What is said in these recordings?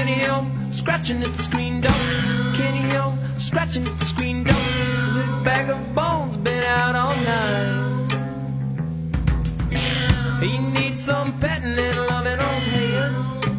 Kenny O, scratching at the screen door. Kenny O, scratching at the screen door. Little bag of bones been out all night. He needs some petting and loving on his head.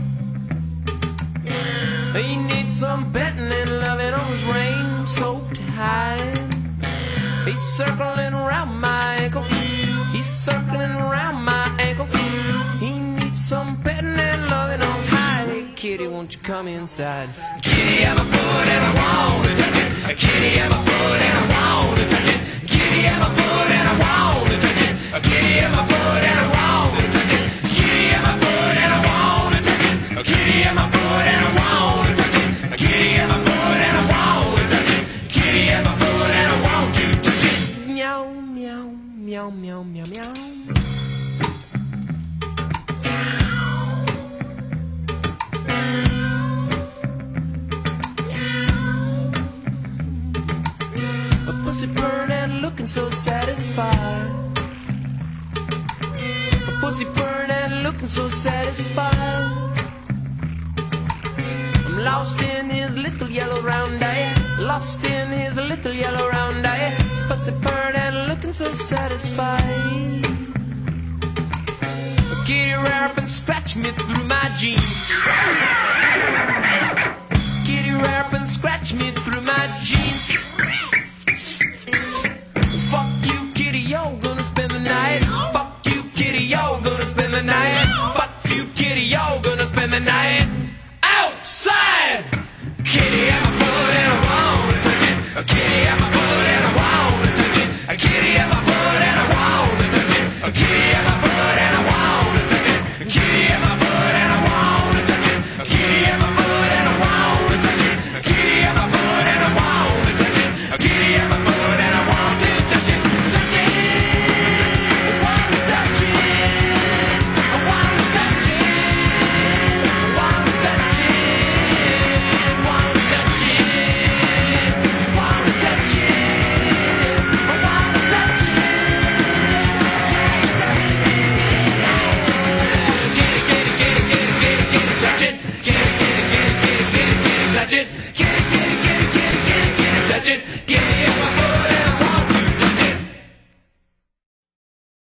He needs some petting and loving on his rain-soaked hide. He's circling around my ankle. He's circling around my ankle. He needs some petting and loving on his hide. Hey, kitty, won't you come inside? Kitty, I'm a foot and I want to touch it. Kitty, I'm a foot and I want to touch it. Kitty, I'm a foot and I want to touch it. Kitty, I'm a foot and I want to touch it. Kitty, I'm a foot and I want to touch it. Kitty, I'm a foot and I want to touch it. Kitty, I'm a foot and I want to touch it. Kitty, I'm a foot and I want to touch it. Meow, meow, meow, meow, meow, meow. A pussy bird and looking so satisfied. A pussy bird and looking so satisfied. I'm lost in his little yellow round eye. Lost in his little yellow round eye. Pussy bird and looking so satisfied. Kitty rap and scratch me through my jeans. Kitty rap and scratch me through my jeans. Fuck you, kitty, yo, gonna spend the night. Fuck you, kitty, yo, gonna spend the night. Fuck you, kitty, yo, gonna spend the night outside. Kitty, I'm a foot and I wanna touch it. Kitty, I'm a